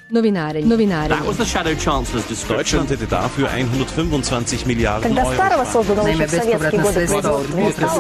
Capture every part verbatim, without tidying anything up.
Novinarenje. Novinarenje. That was the Shadow Chancellor's description. Deutschland hätte dafür hundertfünfundzwanzig Milliarden Когда Euro. Starova создана Naime, bespovratna sredstva od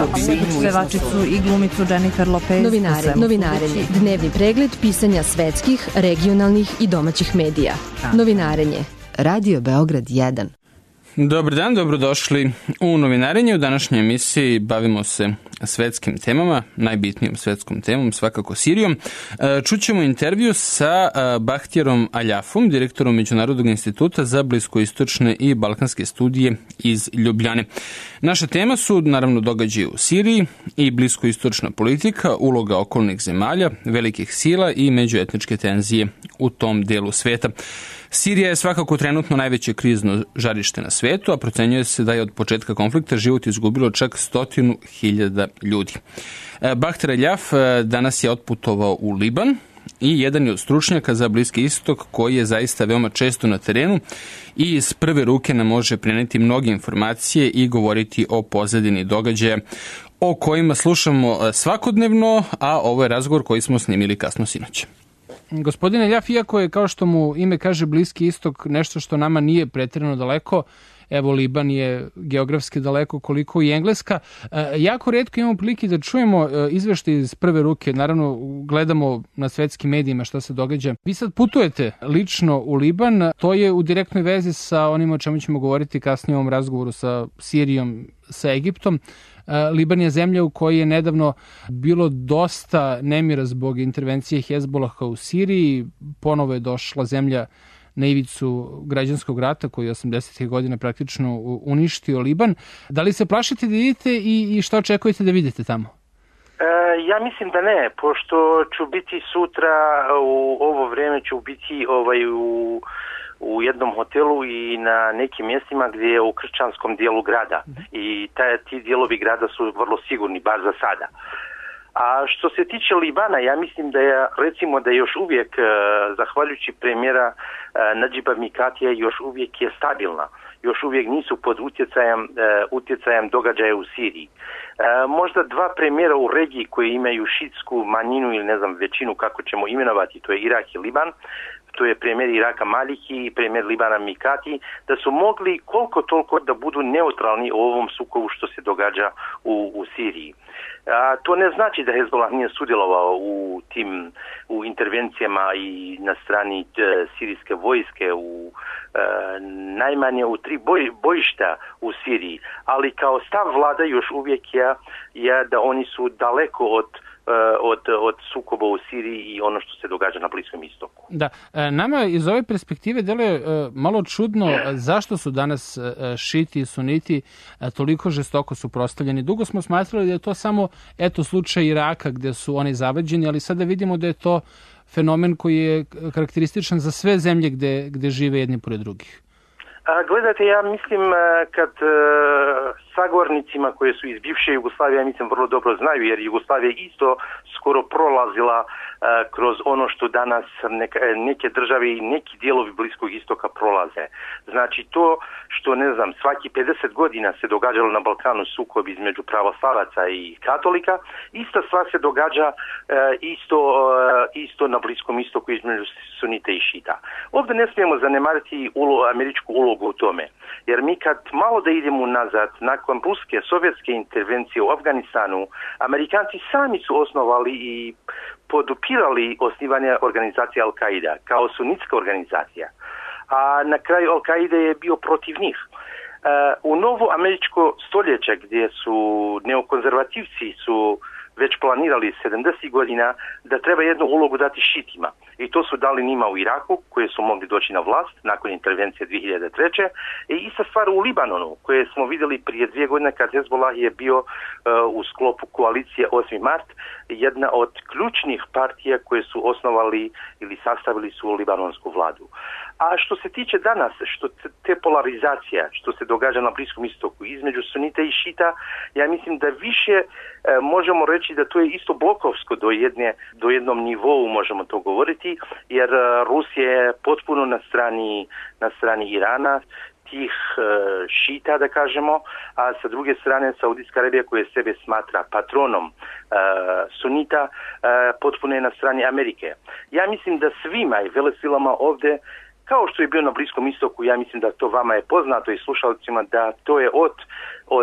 pevačicu i glumicu Jennifer Lopez. Novinarenje. Novinarenje. Dnevni pregled pisanja svetskih, regionalnih i domaćih medija. Novinarenje. Radio Beograd jedan. Dobar dan, dobrodošli u Novinarenje. U današnjoj emisiji bavimo se svetskim temama, najbitnijom svetskom temom, svakako Sirijom. Čućemo intervju sa Bahtjerom Aljafom, direktorom Međunarodnog instituta za bliskoistočne i balkanske studije iz Ljubljane. Naša tema su naravno događaji u Siriji i bliskoistočna politika, uloga okolnih zemalja, velikih sila i međuetničke tenzije u tom delu sveta. Sirija je svakako trenutno najveće krizno žarište na svetu, a procenjuje se da je od početka konflikta život izgubilo čak stotinu hiljada ljudi. Bahtir Aljaf danas je otputovao u Liban i jedan je od stručnjaka za Bliski istok koji je zaista veoma često na terenu i iz prve ruke nam može preneti mnoge informacije i govoriti o pozadini događaja o kojima slušamo svakodnevno, a ovo je razgovor koji smo snimili kasno sinoć. Gospodine Aljaf, iako je, kao što mu ime kaže, Bliski istok nešto što nama nije pretjerano daleko, evo Liban je geografski daleko koliko i Engleska, jako retko imamo prilike da čujemo izveštaj iz prve ruke, naravno gledamo na svetskim medijima šta se događa. Vi sad putujete lično u Liban, to je u direktnoj vezi sa onim o čemu ćemo govoriti kasnije u ovom razgovoru sa Sirijom, sa Egiptom. Liban je zemlja u kojoj je nedavno bilo dosta nemira zbog intervencije Hezbolaha u Siriji. Ponovo je došla zemlja na ivicu građanskog rata koji je osamdesetih godina praktično uništio Liban. Da li se plašite da idete i, i šta očekujete da vidite tamo? E, ja mislim da ne, pošto ću biti sutra u ovo vrijeme ću biti ovaj u u jednom hotelu i na nekim mjestima gdje je u kršćanskom dijelu grada. I taj, ti dijelovi grada su vrlo sigurni, bar za sada. A što se tiče Libana, ja mislim da je, recimo da je još uvijek, zahvaljujući premijera Nadžiba Mikatija, još uvijek je stabilna. Još uvijek nisu pod utjecajem, utjecajem događaja u Siriji. Možda dva premijera u regiji koji imaju šiitsku manjinu ili ne znam većinu kako ćemo imenovati, to je Irak i Liban, to je premijer Iraka Maliki i premijer Libana Mikati, da su mogli koliko toliko da budu neutralni u ovom sukobu što se događa u, u Siriji. A, to ne znači da Hezbollah nije sudjelovao u tim u intervencijama i na strani e, sirijske vojske u e, najmanje u tri boj, bojišta u Siriji, ali kao stav vlada još uvijek je, je da oni su daleko od Od, od sukoba u Siriji i ono što se događa na Bliskom istoku. Da, nama iz ove perspektive deluje malo čudno zašto su danas šiti i suniti toliko žestoko suprotstavljeni. Dugo smo smatrali da je to samo eto slučaj Iraka gdje su oni zavađeni, ali sada vidimo da je to fenomen koji je karakterističan za sve zemlje gdje, gdje žive jedni pored drugih. A, gledajte, ja mislim kad uh, sagovornicima koje su iz bivše Jugoslavije, ja mislim vrlo dobro znaju, jer Jugoslavija isto skoro prolazila uh, kroz ono što danas neka, neke države i neki dijelovi Bliskog istoka prolaze. Znači to što, ne znam, svaki pedeset godina se događalo na Balkanu sukob između pravoslavaca i katolika, ista stvar se događa uh, isto, uh, isto na Bliskom istoku između sunita i šita. Ovdje ne smijemo zanemariti ulo, američku ulogu u tome. Jer mi kad malo da idemo nazad, nakon ruske, sovjetske intervencije u Afganistanu, Amerikanci sami su osnovali i podupirali osnivanje organizacije Al-Qaida kao sunitska organizacija. A na kraju Al-Qaida je bio protiv njih. Uh, u novo američko stoljeće gdje su neokonzervativci su već planirali sedamdeset godina da treba jednu ulogu dati šitima. I to su dali njima u Iraku, koje su mogli doći na vlast nakon intervencije dvije hiljade treće. I ista stvar u Libanonu, koje smo vidjeli prije dvije godine kad Hezbollah je bio uh, u sklopu koalicije osmi mart, jedna od ključnih partija koje su osnovali ili sastavili su libanonsku vladu. A što se tiče danas, što te polarizacija, što se događa na Bliskom istoku između sunita i šita, ja mislim da više e, možemo reći da to je isto blokovsko do jedne do jednom nivou možemo to govoriti, jer Rusija je potpuno na strani na strani Irana. tih e, šita, da kažemo, a sa druge strane Saudijska Arabija koja sebe smatra patronom e, sunita, e, potpuno je na strani Amerike. Ja mislim da svima i velesilama ovdje, kao što je bio na Bliskom istoku, ja mislim da to vama je poznato i slušalcima, da to je od, od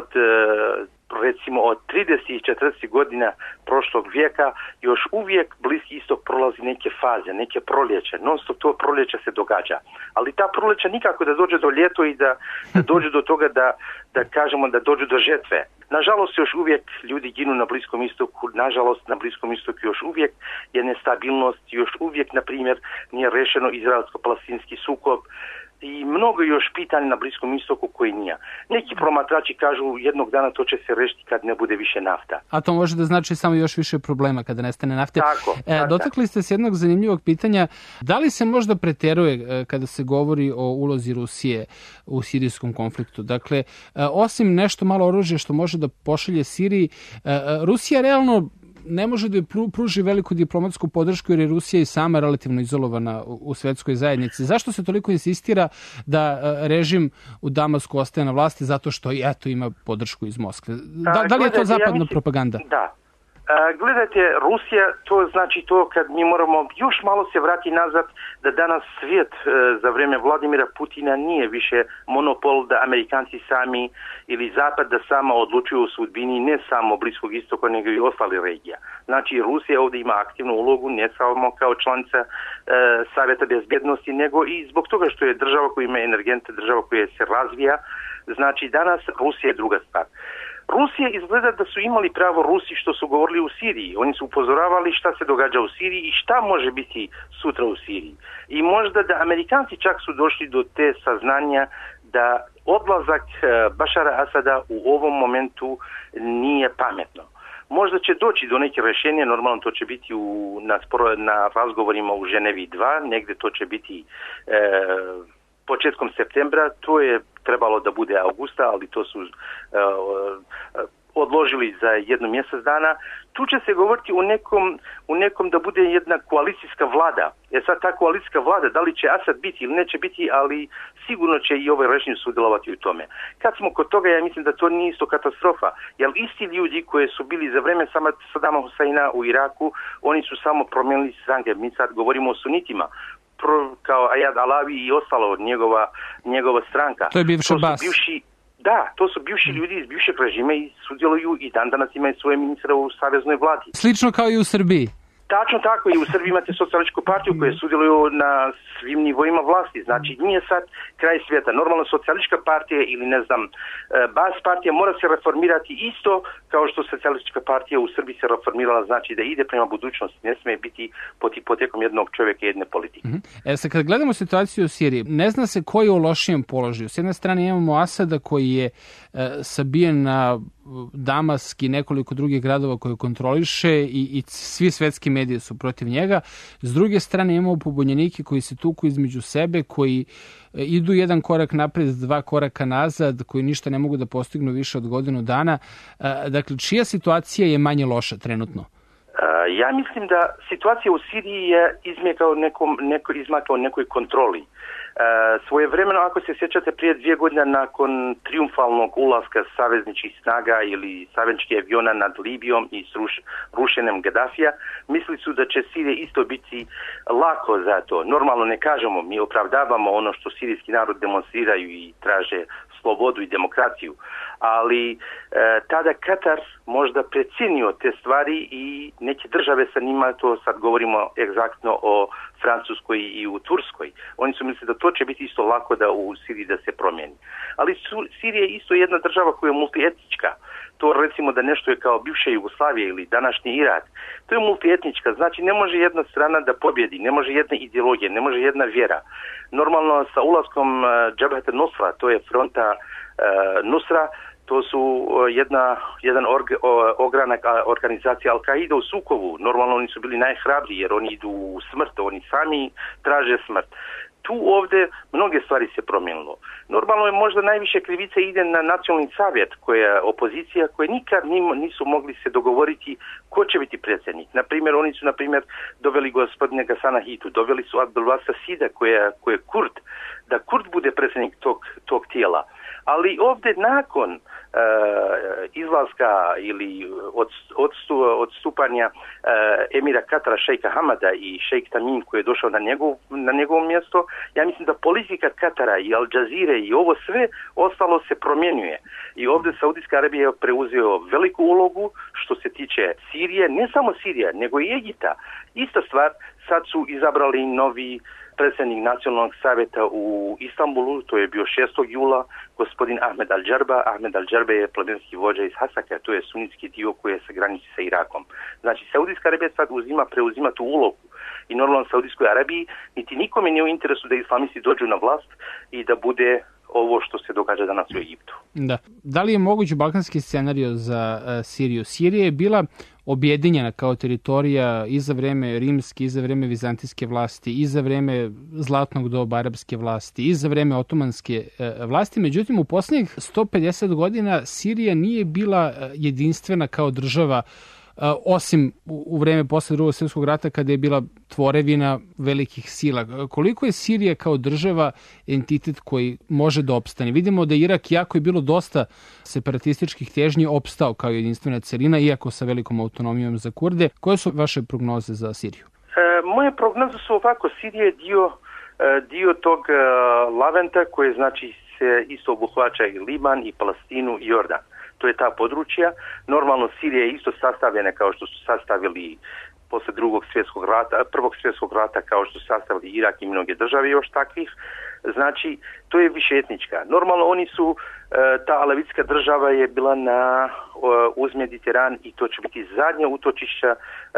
recimo od trideset i četrdeset godina prošlog vijeka još uvijek Bliski istok prolazi neke faze, neke proljeće. Non stop to proljeće se događa. Ali ta proljeća nikako da dođe do ljeto i da, da dođe do toga da, da kažemo da dođe do žetve. Nažalost još uvijek ljudi ginu na Bliskom istoku, nažalost na Bliskom istoku još uvijek je nestabilnost, još uvijek na primjer nije rešeno izraelsko-palestinski sukob i mnogo još pitanja na Bliskom istoku koji nije. Neki promatrači kažu jednog dana to će se rešiti kad ne bude više nafta. A to može da znači samo još više problema kada nestane nafte. Tako, e, tako. Dotakli ste se jednog zanimljivog pitanja. Da li se možda preteruje kada se govori o ulozi Rusije u sirijskom konfliktu? Dakle, osim nešto malo oružja što može da pošalje Siriji, Rusija realno ne može da pruži veliku diplomatsku podršku jer je Rusija i sama relativno izolovana u svetskoj zajednici. Zašto se toliko insistira da režim u Damasku ostaje na vlasti? Zato što i eto ima podršku iz Moskve. Da, da li je to zapadna ja mislim, propaganda? Da. Uh, gledajte, Rusija, to znači to kad mi moramo još malo se vrati nazad da danas svijet uh, za vrijeme Vladimira Putina nije više monopol da Amerikanci sami ili Zapad da sama odlučuju o sudbini ne samo Bliskog istoka nego i ostali regija. Znači Rusija ovdje ima aktivnu ulogu ne samo kao članica uh, Savjeta bezbjednosti nego i zbog toga što je država koja ima energente, država koja se razvija. Znači danas Rusija je druga stvar. Rusija izgleda da su imali pravo Rusi što su govorili u Siriji. Oni su upozoravali šta se događa u Siriji i šta može biti sutra u Siriji. I možda da Amerikanci čak su došli do te saznanja da odlazak Bašara Asada u ovom momentu nije pametno. Možda će doći do neke rješenja, normalno to će biti u, na, sporo, na razgovorima u Ženevi dva, negdje to će biti e, početkom septembra, to je trebalo da bude augusta, ali to su uh, uh, odložili za jedno mjesec dana. Tu će se govoriti u nekom, u nekom da bude jedna koalicijska vlada. E sad ta koalicijska vlada, da li će Asad biti ili neće biti, ali sigurno će i ovaj režim sudjelovati u tome. Kad smo kod toga, ja mislim da to nije isto katastrofa, jer isti ljudi koji su bili za vrijeme Sadama Huseina u Iraku, oni su samo promijenili stranke. Mi sad govorimo o sunitima, kao Ayad Alavi i ostalo od njegova, njegova stranka. To je bivši Bas. Bivši, da, to su bivši ljudi iz bivšeg režima i sudjeluju i dan danas imaju svoje ministre u saveznoj vladi. Slično kao i u Srbiji. Tačno tako, i u Srbiji imate socijalističku partiju koje sudjeluju na svim nivoima vlasti. Znači nije sad kraj svijeta. Normalno socijalistička partija ili ne znam Bas partija mora se reformirati isto kao što socijalistička partija u Srbiji se reformirala, znači da ide prema budućnosti. Ne smije biti pod hipotekom jednog čovjeka i jedne politike. E sad kad gledamo situaciju u Siriji, ne zna se ko je u lošijem položaju. S jedne strane imamo Asada koji je e, sabijen na Damask i nekoliko drugih gradova koje kontroliše i, i svi svetski mediji su protiv njega. S druge strane imamo pobunjenike koji se tuku između sebe, koji idu jedan korak napred, dva koraka nazad, koji ništa ne mogu da postignu više od godinu dana. Dakle, čija situacija je manje loša trenutno? Ja mislim da situacija u Siriji je izmakao nekom, neko, izmakao nekoj kontroli. Uh, svoje vremeno, ako se sjećate, prije dvije godine nakon triumfalnog ulaska savezničkih snaga ili savezničkih aviona nad Libijom i s ruš, rušenjem Gaddafija, mislili su da će Sirija isto biti lako za to. Normalno ne kažemo, mi opravdavamo ono što sirijski narod demonstriraju i traže slobodu i demokraciju, ali e, tada Katar možda precijenio te stvari i neke države sa njima, to sad govorimo egzaktno o Francuskoj i u Turskoj. Oni su mislili da to će biti isto lako da u Siriji da se promijeni. Ali su, Sirija je isto jedna država koja je multietnička. To recimo da nešto je kao bivša Jugoslavija ili današnji Irak. To je multietnička, znači ne može jedna strana da pobjedi, ne može jedna ideologija, ne može jedna vjera. Normalno sa ulaskom uh, Jabhat al-Nusra, to je fronta uh, Nusra, to su uh, jedna, jedan org, uh, ogranak uh, organizacija Al-Qaida u sukobu. Normalno oni su bili najhrabriji jer oni idu u smrt, oni sami traže smrt. tu ovde mnoge stvari se promijenilo. Normalno je možda najviše krivice ide na nacionalni savjet, koja opozicija, koje nikad nisu mogli se dogovoriti ko će biti predsjednik. Naprimjer, oni su, naprimjer, doveli gospodine Gasana Hitu, doveli su Abdulvasa Sida, koja, koja je Kurd, da Kurd bude predsjednik tog, tog tijela. Ali ovdje nakon uh, izlaska ili od, odstu, odstupanja uh, emira Katara šejka Hamada i šejk Tamim koji je došao na, njegov, na njegovo mjesto, ja mislim da politika Katara i Al Jazeere i ovo sve ostalo se promjenjuje. I ovdje Saudijska Arabija je preuzeo veliku ulogu što se tiče Sirije, ne samo Sirija, nego i Egipta. Ista stvar, sad su izabrali novi predsjednik nacionalnog savjeta u Istanbulu, to je bio šestog jula, gospodin Ahmed Al-Džarba. Ahmed Al-Džarba je plemenski vođa iz Hasaka, to je sunitski dio koji se graniči sa Irakom. Znači, Saudijska Arabija sad uzima, preuzima tu ulogu. I normalno u Saudijskoj Arabiji niti nikome nije u interesu da islamisti dođu na vlast i da bude ovo što se događa danas u Egiptu. Da. Da li je moguć balkanski scenario za uh, Siriju? Sirija je bila objedinjena kao teritorija i za vreme rimske, i za vreme vizantijske vlasti, i za vreme zlatnog doba arapske vlasti, i za vreme otomanske uh, vlasti. Međutim, u posljednjih sto pedeset godina Sirija nije bila uh, jedinstvena kao država, Uh, osim u, u vreme posle drugog svjetskog rata kada je bila tvorevina velikih sila. Koliko je Sirija kao država entitet koji može da opstane? Vidimo da Irak, jako je bilo dosta separatističkih težnji, opstao kao jedinstvena celina, iako sa velikom autonomijom za Kurde. Koje su vaše prognoze za Siriju? E, moje prognoze su ovako. Sirija je dio, dio tog Laventa koji znači se isto obuhvaća i Liban, i Palestinu, i Jordan. To je ta područja. Normalno Sirija je isto sastavljena kao što su sastavili posle drugog svjetskog rata, prvog svjetskog rata, kao što su sastavili Irak i mnoge države još takvih. Znači, to je višeetnička. Normalno oni su, ta alevitska država je bila na uz Mediteran i to će biti zadnja utočišća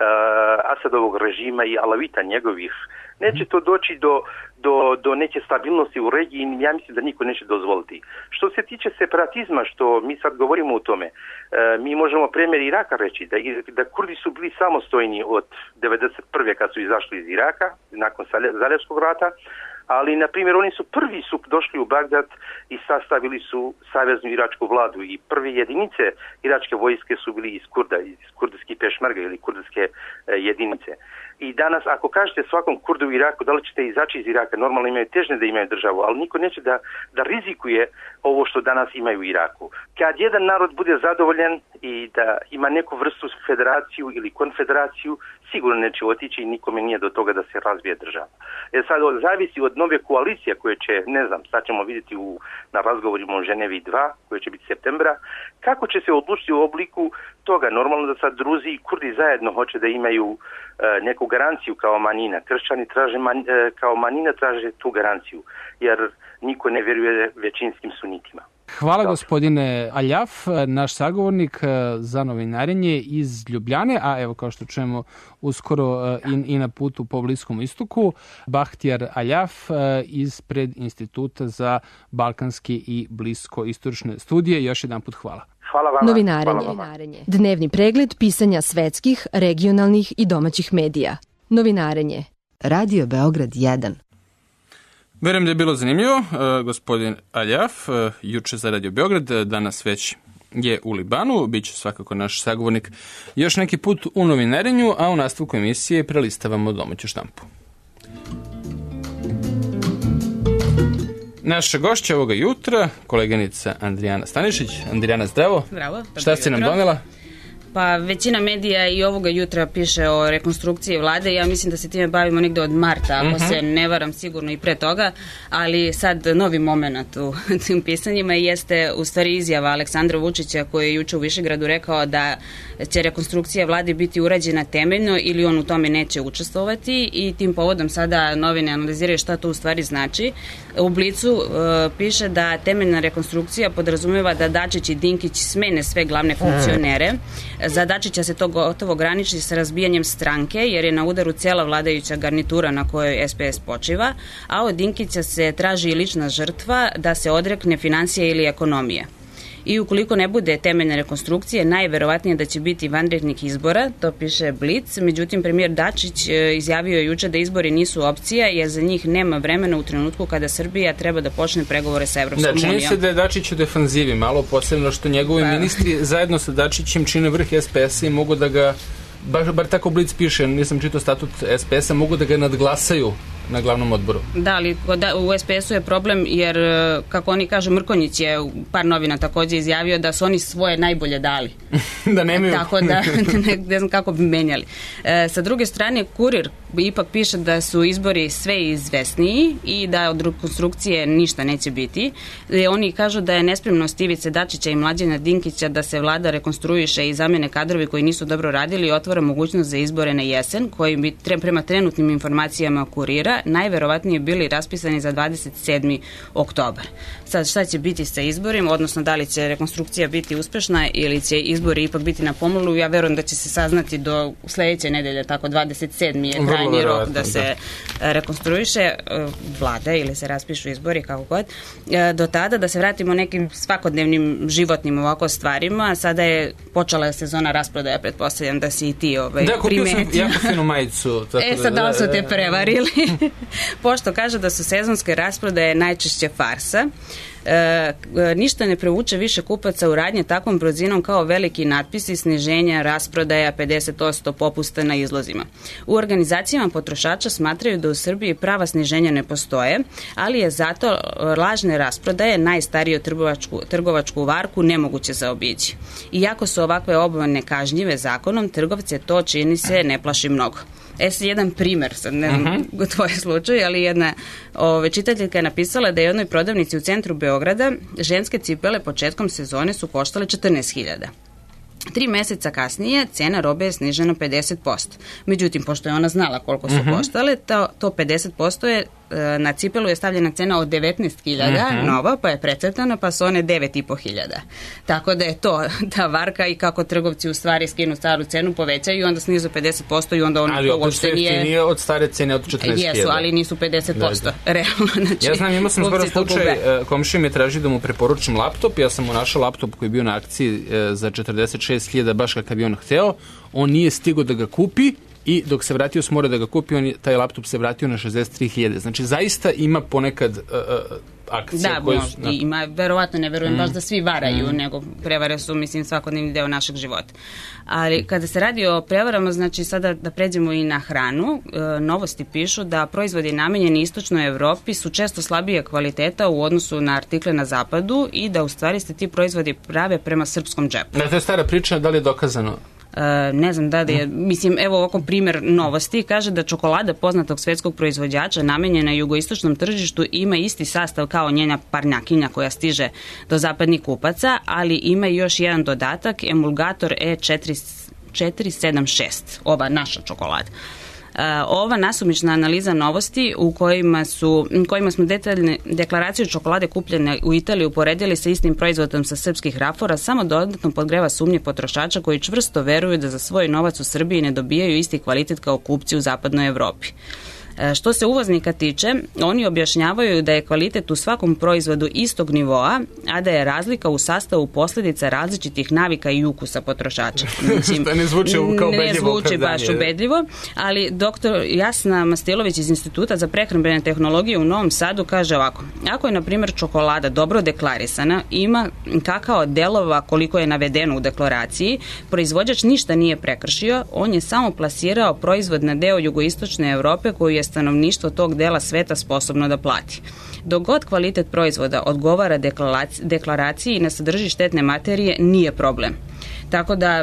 Asadovog režima i Alavita njegovih. Neće to doći do, do, do neke stabilnosti u regiji i ja mislim da niko neće dozvoliti. Što se tiče separatizma, što mi sad govorimo o tome, mi možemo primjer Iraka reći da, da Kurdi su bili samostojni od devedeset prve kad su izašli iz Iraka, nakon Zaljevskog rata, ali, na primjer, oni su prvi su došli u Bagdad i sastavili su saveznu iračku vladu i prve jedinice iračke vojske su bili iz Kurda, iz kurdskih pešmerga ili kurdske e, jedinice. I danas, ako kažete svakom Kurdu u Iraku da li ćete izaći iz Iraka, normalno imaju težnje da imaju državu, ali niko neće da, da rizikuje ovo što danas imaju u Iraku. Kad jedan narod bude zadovoljan i da ima neku vrstu federaciju ili konfederaciju, sigurno neće otići i nikome nije do toga da se razvije država. Jer sad zavisi od nove koalicije koje će, ne znam, sad ćemo vidjeti u, na razgovorima u Ženevi dva, koje će biti septembra, kako će se odlučiti u obliku toga. Normalno da sad Druzi i Kurdi zajedno hoće da imaju e, neku garanciju kao manjina. Kršćani traže man, e, kao manjina traže tu garanciju, jer niko ne vjeruje većinskim sunitima. Hvala Dobre. Gospodine Aljaf, naš sagovornik za novinarenje iz Ljubljane, a evo kao što čujemo uskoro i, i na putu po Bliskom istoku, Bahtijar Aljaf ispred Instituta za balkanski i bliskoistočne studije. Još jedan put hvala. Hvala vama. Novinarenje. Hvala vama. Dnevni pregled pisanja svetskih, regionalnih i domaćih medija. Novinarenje. Radio Beograd jedan. Verujem da je bilo zanimljivo. E, gospodin Aljaf, e, juče za Radio Beograd, danas već je u Libanu, bit će svakako naš sagovornik još neki put u novinarenju, a u nastavku emisije prelistavamo domaću štampu. Naša gošća ovoga jutra, koleginica Andrijana Stanišić. Andrijana, zdravo. Zdravo. Šta si nam donela? Pa većina medija i ovoga jutra piše o rekonstrukciji vlade. Ja mislim da se time bavimo negde od marta, ako uh-huh. se ne varam, sigurno i pre toga, ali sad novi moment u tim pisanjima jeste u stvari izjava Aleksandra Vučića koji je juče u Višegradu rekao da će rekonstrukcija vlade biti urađena temeljno ili on u tome neće učestvovati i tim povodom sada novine analiziraju šta to u stvari znači. U Blicu uh, piše da temeljna rekonstrukcija podrazumeva da Dačić i Dinkić smene sve glavne funkcionere. Za Dačića se to gotovo graniči sa razbijanjem stranke, jer je na udaru cijela vladajuća garnitura na kojoj S P S počiva, a od Dinkića se traži i lična žrtva da se odrekne financija ili ekonomije. I ukoliko ne bude temeljne rekonstrukcije, najverovatnije da će biti vanrednih izbora, to piše Blic. Međutim, premijer Dačić izjavio je juče da izbori nisu opcija, jer za njih nema vremena u trenutku kada Srbija treba da počne pregovore sa Evropskom unijom. Da, čini se da je Dačić u defanzivi, malo posebno što njegovi pa... ministri zajedno sa Dačićem čine vrh S P S-a i mogu da ga, bar, bar tako Blic piše, nisam čitao statut S P S-a, mogu da ga nadglasaju na glavnom odboru. Da, ali u S P S-u je problem jer, kako oni kažu, Mrkonjić je u par novina takođe izjavio da su oni svoje najbolje dali. Da nemaju. Tako da ne, ne znam kako bi menjali. E, sa druge strane, Kurir ipak piše da su izbori sve izvesniji i da od rekonstrukcije ništa neće biti. E, oni kažu da je nespremnost Ivice Dačića i Mlađana Dinkića da se vlada rekonstruiše i zamene kadrovi koji nisu dobro radili i otvara mogućnost za izbore na jesen, koji bi prema trenutnim informacijama Kurira najverovatnije bili raspisani za dvadeset sedmi oktobar. Sad, šta će biti sa izborima, odnosno da li će rekonstrukcija biti uspešna ili će izbori ipak biti na pomolu, ja verujem da će se saznati do sledeće nedelje, tako dvadeset sedmi je krajnji rok da se da. rekonstruiše vlada ili se raspišu izbori, kako god. Do tada da se vratimo nekim svakodnevnim životnim ovako stvarima, sada je počela sezona rasprodaja, pretpostavljam da si i ti ovaj, da, kupio primetio. sam jako finu majicu. Tako e, sad da li su te prevarili? Pošto kaže da su sezonske rasprodaje najčešće farsa, E, ništa ne prevuče više kupaca u radnje takvom brzinom kao veliki natpisi sniženja rasprodaja pedeset posto popusta na izlozima. U organizacijama potrošača smatraju da u Srbiji prava sniženja ne postoje, ali je zato lažne rasprodaje najstariju trgovačku, trgovačku varku nemoguće zaobići. Iako su ovakve obmane kažnjive zakonom, trgovce to čini se ne plaši mnogo. E sad jedan primer, sad ne znam uh-huh. u tvoj slučaju, ali jedna ove, čitateljka je napisala da je jednoj prodavnici u centru Beograda ženske cipele početkom sezone su koštale četrnaest hiljada. Tri meseca kasnije cena robe je snižena pedeset posto. Međutim, pošto je ona znala koliko su uh-huh. koštale, to, to pedeset posto je na cipelu je stavljena cena od devetnaest hiljada uh-huh. nova, pa je precrtana, pa su one devet i po hiljada. Tako da je to ta varka i kako trgovci u stvari skinu staru cenu, povećaju i onda snizu pedeset posto i onda ono ali uopšte nije... Ali nije od stare cene od četrnaest hiljada. Jesu, ali nisu pedeset posto. Da, da. Realno, znači... Ja znam, imao sam skoro slučaj, komšija mi je tražio da mu preporučim laptop, ja sam mu našao laptop koji je bio na akciji za četrdeset šest hiljada, baš kakav je on hteo, on nije stigao da ga kupi, i dok se vratio s mora da ga kupi, on je, taj laptop se vratio na šezdeset tri hiljade. Znači, zaista ima ponekad uh, uh, akcija. Da, koje su, da. ima, verovatno ne verujem mm. baš da svi varaju, mm. nego prevare su, mislim, svakodnevni deo našeg života. Ali kada se radi o prevarama, znači sada da pređemo i na hranu, e, novosti pišu da proizvodi namenjeni istočnoj Evropi su često slabije kvaliteta u odnosu na artikle na zapadu i da u stvari se ti proizvodi prave prema srpskom džepu. Da, to je stara priča, da li je dokazano? Uh, ne znam da li je, mislim, evo ovako primer novosti, kaže da čokolada poznatog svetskog proizvođača namenjena jugoistočnom tržištu ima isti sastav kao njena parnjakinja koja stiže do zapadnih kupaca, ali ima još jedan dodatak, emulgator E četiri sedam šest, ova naša čokolada. Uh, ova nasumična analiza novosti u kojima, su, kojima smo detaljne deklaraciju čokolade kupljene u Italiji uporedili sa istim proizvodom sa srpskih rafora samo dodatno podgreva sumnje potrošača koji čvrsto veruju da za svoj novac u Srbiji ne dobijaju isti kvalitet kao kupci u zapadnoj Evropi. Što se uvoznika tiče, oni objašnjavaju da je kvalitet u svakom proizvodu istog nivoa, a da je razlika u sastavu posljedica različitih navika i ukusa potrošača. Mislim, ne zvuči kao ubedljivo. Ne zvuči baš ubedljivo, ali doktor Jasna Mastilović iz Instituta za prehrambene tehnologije u Novom Sadu kaže ovako: ako je, na primjer, čokolada dobro deklarisana, ima kakao delova koliko je navedeno u deklaraciji, proizvođač ništa nije prekršio, on je samo plasirao proizvod na deo jugoistočne Evrope koju je stanovništvo tog dela sveta sposobno da plati. Dok god kvalitet proizvoda odgovara deklaraciji i ne sadrži štetne materije, nije problem. Tako da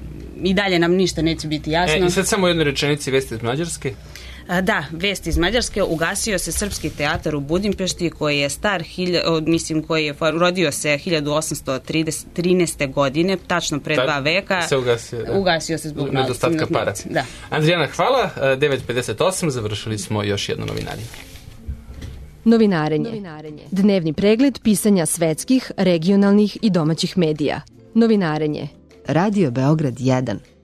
i dalje nam ništa neće biti jasno. E, i sad samo jednu rečenici vesti iz Mađarske. A, da, vest iz Mađarske. Ugasio se Srpski teatar u Budimpešti koji je star, hilja, mislim, koji je rodio se hiljadu osamsto trinaeste. godine, tačno pre dva veka. Se ugasio, da. Ugasio se zbog nedostatka para. Da. Andrijana, hvala. devet pedeset osam, završili smo još jedno novinarenje. Novinarenje. Novinarenje. Dnevni pregled pisanja svetskih, regionalnih i domaćih medija. Novinarenje. Radio Beograd jedan.